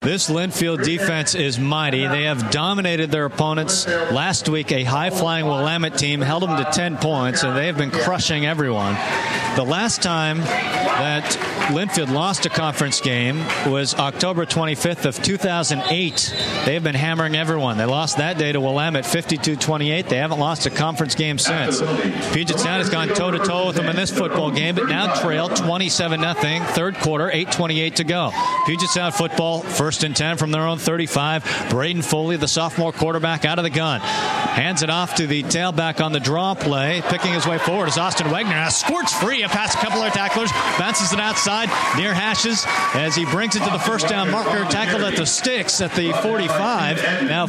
This Linfield defense is mighty. They have dominated their opponents. Last week, a high-flying Willamette team held them to 10 points, and they have been crushing everyone. The last time that Linfield lost a conference game was October 25th of 2008. They have been hammering everyone. They lost that day to Willamette 52-28. They haven't lost a conference game since. Puget Sound has gone toe-to-toe with them in this football game, but now trail 27-0. Third quarter, 8:28 to go. Puget Sound football, 1st and 10 from their own 35. Braden Foley, the sophomore quarterback, out of the gun. Hands it off to the tailback on the draw play. Picking his way forward is Austin Wagner. Now squirts free past a couple of tacklers. Bounces it outside near hashes as he brings it to the first down marker. Tackled at the sticks at the 45. Now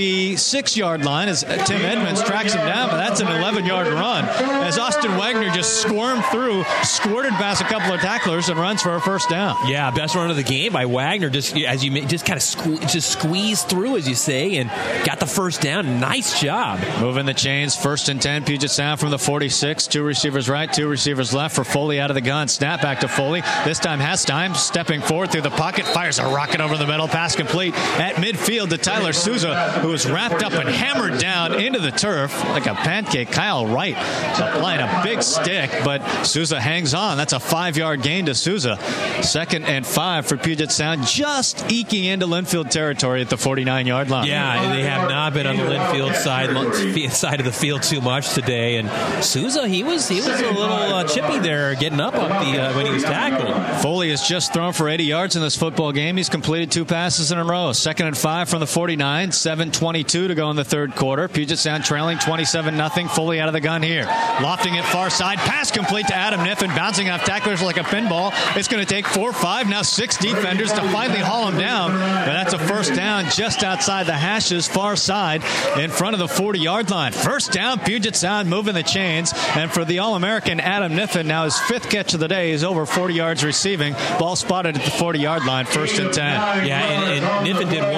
46-yard line as Tim Edmonds tracks him down, but that's an 11-yard run as Austin Wagner just squirmed through, squirted past a couple of tacklers, and runs for a first down. Yeah, best run of the game by Wagner. Just kind of squeezed through, as you say, and got the first down. Nice job. Moving the chains. 1st and 10. Puget Sound from the 46. 2 receivers right, 2 receivers left for Foley out of the gun. Snap back to Foley. This time Hastime stepping forward through the pocket. Fires a rocket over the middle. Pass complete at midfield to Tyler Souza, who was wrapped up and hammered down into the turf like a pancake. Kyle Wright applying a big stick, but Souza hangs on. That's a 5-yard gain to Souza. 2nd and 5 for Puget Sound, just eking into Linfield territory at the 49-yard line. Yeah, they have not been on the Linfield side of the field too much today. And Souza, he was a little chippy there, getting up when he was tackled. Foley has just thrown for 80 yards in this football game. He's completed 2 passes in a row. 2nd and 5 from the 49. 7:22 to go in the third quarter. Puget Sound trailing 27-0. Foley out of the gun here. Lofting it far side. Pass complete to Adam Niffen. Bouncing off tacklers like a pinball. It's going to take 4, 5, now 6 defenders to finally haul him down. But that's a first down just outside the hashes, far side, in front of the 40-yard line. First down, Puget Sound moving the chains. And for the All-American Adam Niffen, now his 5th catch of the day. He's over 40 yards receiving. Ball spotted at the 40-yard line, 1st and 10. Yeah, and Niffen did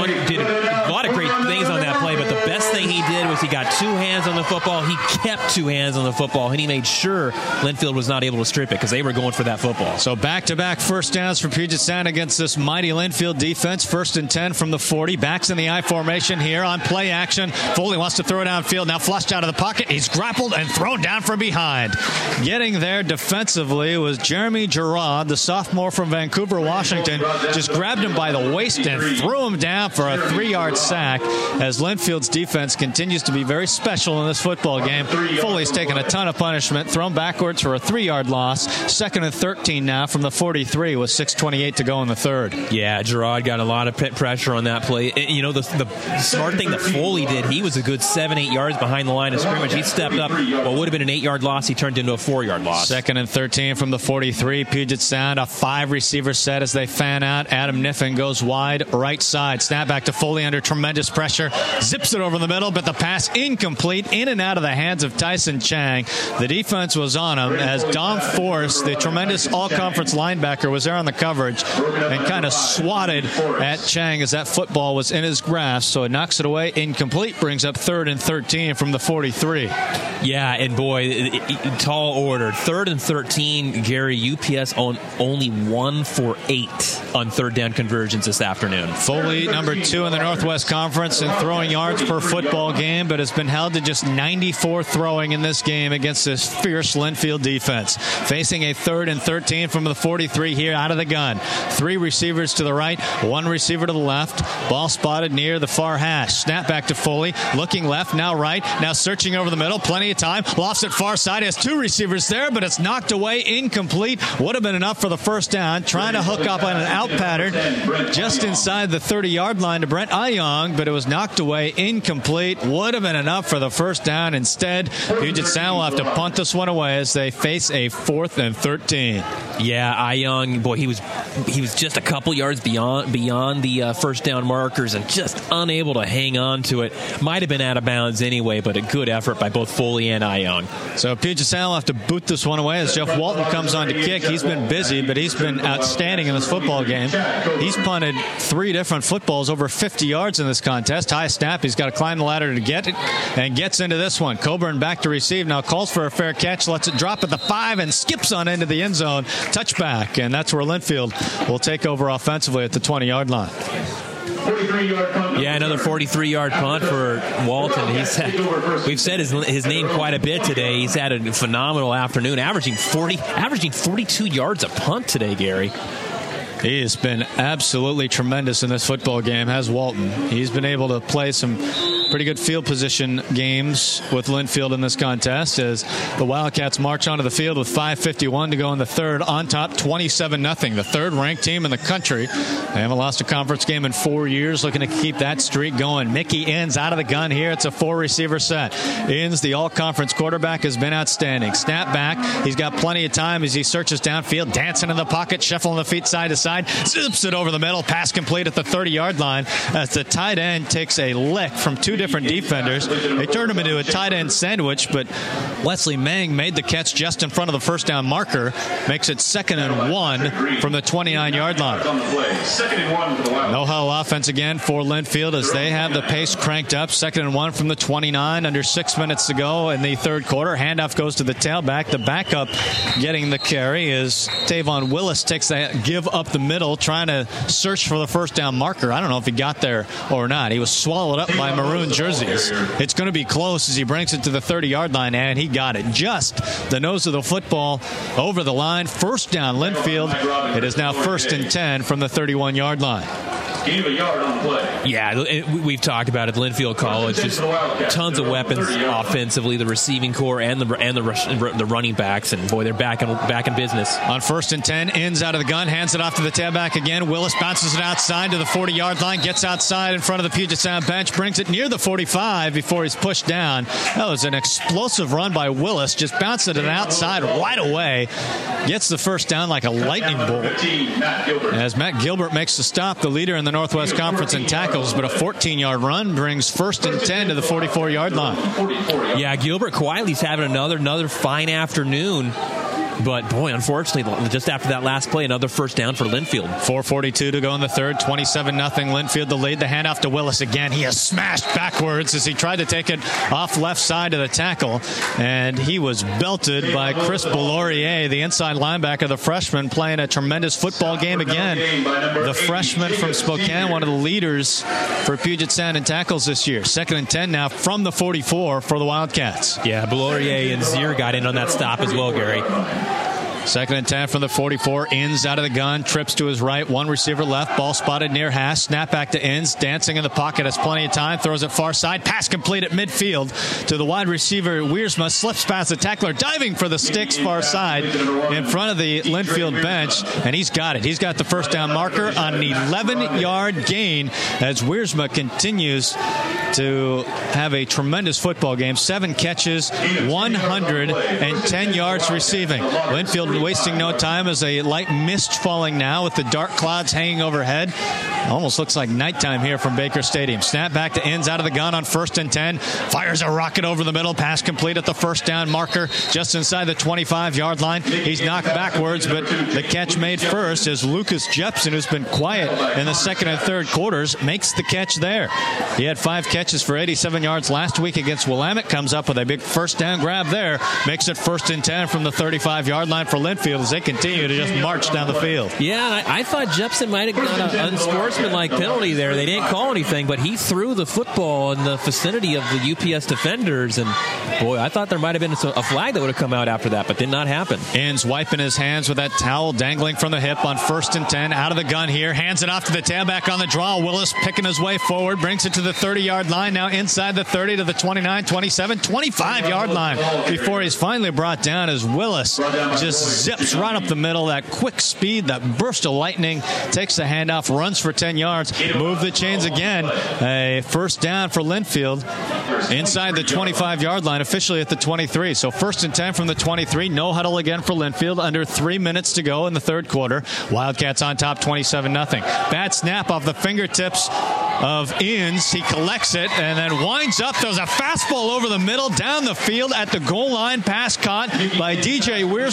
a lot of great things on that play, but the best thing he did was he got 2 hands on the football. He kept 2 hands on the football, and he made sure Linfield was not able to strip it because they were going for that football. So back-to-back first downs for Puget Sound against this mighty Linfield defense. 1st and 10 from the 40. Backs in the I formation here on play action. Foley wants to throw it downfield. Now flushed out of the pocket. He's grappled and thrown down from behind. Getting there defensively was Jeremy Gerard, the sophomore from Vancouver, Washington. Just grabbed him by the waist and threw him down for a 3-yard sack as Linfield's defense continues to be very special in this football game. Foley's taken a ton of punishment, thrown backwards for a 3-yard loss. 2nd and 13 now from the 43 with 6:28 to go in the third. Yeah, Gerard got a lot of pressure on that play. You know, the smart thing that Foley did, he was a good 7-8 yards behind the line of scrimmage. He stepped up. What would have been an 8-yard loss, he turned into a 4-yard loss. 2nd and 13 from the 43. Puget Sound, a 5-receiver set as they fan out. Adam Niffen goes wide right side. Snap back to Foley under tremendous pressure. Zips it over the middle, but the pass incomplete, in and out of the hands of Tyson Chang. The defense was on him as Dom Force, the tremendous all-conference linebacker, was there on the coverage and kind of swatted at Chang as that football was in his grasp. So it knocks it away. Incomplete, brings up 3rd and 13 from the 43. Yeah, and boy, tall order. 3rd and 13, Gary, UPS on only 1 for 8 on 3rd down conversions this afternoon. Foley, number 2 in the Northwest Conference in throwing yards per football game, but has been held to just 94 throwing in this game against this fierce Linfield defense. Facing a 3rd and 13 from the 43 here out of the gun. 3 receivers to the right, 1 receiver to the left. Ball spotted near the far hash. Snap back to Foley. Looking left, now right. Now searching over the middle. Plenty of time. Lofts it far side. Has 2 receivers there, but it's knocked away. Incomplete. Would have been enough for the first down. Trying to hook up on an out pattern just inside the 30-yard line to Brent Ayong, but it was knocked away. Incomplete. Would have been enough for the first down. Instead, Puget Sound will have to punt this one away as they face a 4th and 13. Yeah, Ayong, boy, he was just a couple yards beyond the first down markers and just unable to hang on to it. Might have been out of bounds anyway, but a good effort by both Foley and Ayong. So Puget Sound will have to boot this one away as Jeff Walton comes on to kick. He's been busy, but he's been outstanding in this football game. He's punted 3 different footballs over 50 yards in this contest. High snap. He's got to climb the ladder to get it and gets into this one. Coburn back to receive. Now calls for a fair catch. Lets it drop at the 5 and skips on into the end zone. Touchback. And that's where Linfield will take over offensively at the 20-yard line. Yeah, another 43-yard punt for Walton. We've said his name quite a bit today. He's had a phenomenal afternoon, averaging 42 yards a punt today, Gary. He has been absolutely tremendous in this football game, has Walton. He's been able to play some pretty good field position games with Linfield in this contest as the Wildcats march onto the field with 5:51 to go in the third, on top 27-0. The third-ranked team in the country. They haven't lost a conference game in 4 years, looking to keep that streak going. Mickey Inns out of the gun here. It's a 4-receiver set. Inns, the all-conference quarterback, has been outstanding. Snap back. He's got plenty of time as he searches downfield, dancing in the pocket, shuffling the feet side to side. Zips it over the middle, pass complete at the 30-yard line as the tight end takes a lick from two different defenders. They turned him into a tight end sandwich, but Wesley Mang made the catch just in front of the first down marker, makes it 2nd and 1 from the 29-yard line. No huddle offense again for Linfield as they have the pace cranked up. 2nd and 1 from the 29, under 6 minutes to go in the third quarter. Handoff goes to the tailback. The backup getting the carry is Tavon Willis, takes that give up the middle, trying to search for the first down marker. I don't know if he got there or not. He was swallowed up by maroon jerseys. It's going to be close as he brings it to the 30-yard line, and he got it. Just the nose of the football over the line. First down, Linfield. It is now 1st and 10 from the 31-yard line. Yeah, we've talked about it. Linfield College, just tons of weapons offensively, the receiving core and the running backs, and boy, they're back in business. On 1st and 10, Inns out of the gun, hands it off to the tailback again. Willis bounces it outside to the 40-yard line, gets outside in front of the Puget Sound bench, brings it near the 45 before he's pushed down. That was an explosive run by Willis, just bouncing it outside right away. Gets the first down like a lightning bolt. As Matt Gilbert makes the stop, the leader in the Northwest Conference in tackles, but a 14-yard run brings 1st and 10 to the 44-yard line. Yeah, Gilbert quietly's having another fine afternoon. But, boy, unfortunately, just after that last play, another first down for Linfield. 4:42 to go in the third, 27-0 Linfield the lead. The handoff to Willis again. He has smashed backwards as he tried to take it off left side of the tackle, and he was belted by Chris Bellorier, the inside linebacker, the freshman, playing a tremendous football game again. The freshman from Spokane, one of the leaders for Puget Sound in tackles this year. 2nd and 10 now from the 44 for the Wildcats. Yeah, Bellorier and Zier got in on that stop as well, Gary. 2nd and 10 from the 44. Inns out of the gun. Trips to his right. One receiver left. Ball spotted near hash. Snap back to Inns. Dancing in the pocket. Has plenty of time. Throws it far side. Pass complete at midfield to the wide receiver. Wiersma slips past the tackler. Diving for the sticks far side in front of the Linfield bench. And he's got it. He's got the first down marker on an 11-yard gain as Wiersma continues to have a tremendous football game. 7 catches, 110 yards receiving. Linfield wasting no time as a light mist falling now with the dark clouds hanging overhead. Almost looks like nighttime here from Baker Stadium. Snap back to Inns out of the gun on 1st and 10. Fires a rocket over the middle. Pass complete at the first down marker just inside the 25-yard line. He's knocked backwards, but the catch made first as Lucas Jepson, who's been quiet in the second and third quarters, makes the catch there. He had 5 catches for 87 yards last week against Willamette. Comes up with a big first down grab there. Makes it 1st and 10 from the 35-yard line for Linfield as they continue to just march down the field. Yeah, I thought Jepson might have got an unsportsmanlike penalty there. They didn't call anything, but he threw the football in the vicinity of the UPS defenders, and boy, I thought there might have been a flag that would have come out after that, but did not happen. Inns wiping his hands with that towel dangling from the hip on 1st and 10. Out of the gun here. Hands it off to the tailback on the draw. Willis picking his way forward. Brings it to the 30-yard line. Now inside the 30 to the 29, 27, 25-yard line before he's finally brought down as Willis just zips right up the middle. That quick speed, that burst of lightning, takes the handoff, runs for 10 yards. Move the chains again. A first down for Linfield inside the 25-yard line, officially at the 23. So 1st and 10 from the 23. No huddle again for Linfield. Under 3 minutes to go in the third quarter. Wildcats on top 27-0. Bad snap off the fingertips of Inns. He collects it and then winds up. Throws a fastball over the middle, down the field at the goal line. Pass caught by DJ Wiersma. Makes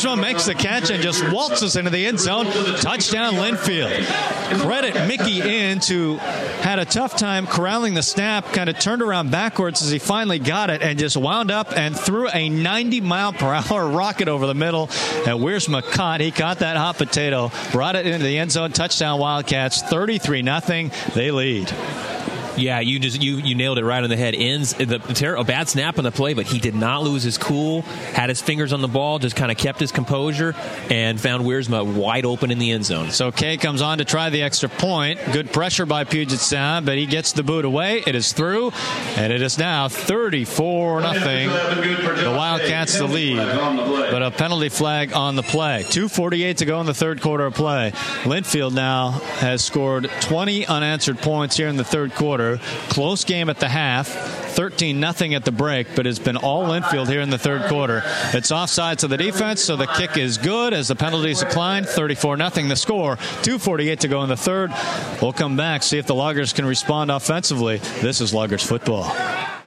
makes the catch and just waltzes into the end zone. Touchdown, Linfield. Credit Mickey Inns, who had a tough time corralling the snap, kind of turned around backwards as he finally got it and just wound up and threw a 90-mile-per-hour rocket over the middle. And Wiersma caught. He caught that hot potato, brought it into the end zone. Touchdown, Wildcats, 33-0. They lead. Yeah, you nailed it right on the head. Inns, a bad snap on the play, but he did not lose his cool, had his fingers on the ball, just kind of kept his composure, and found Wiersma wide open in the end zone. So Kay comes on to try the extra point. Good pressure by Puget Sound, but he gets the boot away. It is through, and it is now 34-0. The Wildcats the lead, but a penalty flag on the play. 2:48 to go in the third quarter of play. Linfield now has scored 20 unanswered points here in the third quarter. Close game at the half, 13-0 at the break, but it's been all Linfield here in the third quarter. It's offside to the defense, so the kick is good as the penalties decline. 34-0 the score. 2:48 to go in the third. We'll come back, see if the Loggers can respond offensively. This is Loggers football.